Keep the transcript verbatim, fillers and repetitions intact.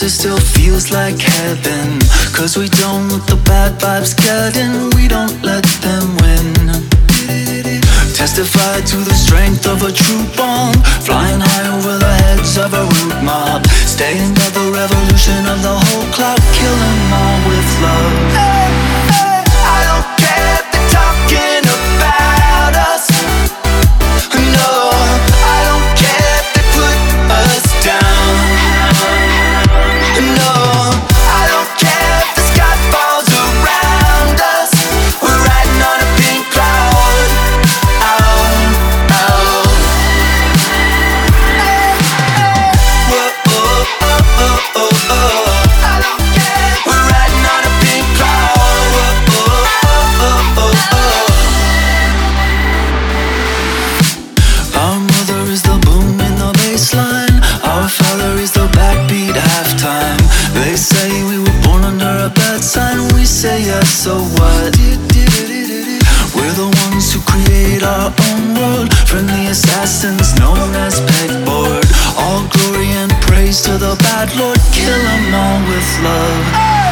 still feels like heaven, 'cause we don't let the bad vibes get in. We don't let them win. Testify to the strength of a true bond, flying high over the heads of a rude mob, staying by the revolution of the whole clock, kill 'em all with love. Hey, hey, I don't care if they're talking about us. No, I don't care if they put us down. No, I don't care if the sky falls around us. We're riding on a pink cloud. Oh, oh. Whoa, oh, oh, oh, oh, oh. I don't care. We're riding on a pink cloud. Whoa, oh, oh, oh, oh. Our mother is the boom in the bassline. Our father is the backbeat halftime. They say we were born under a bad sign. We say yes, so what? We're the ones who create our own world, friendly assassins known as pegboard. All glory and praise to the bad Lord, kill 'em all with love.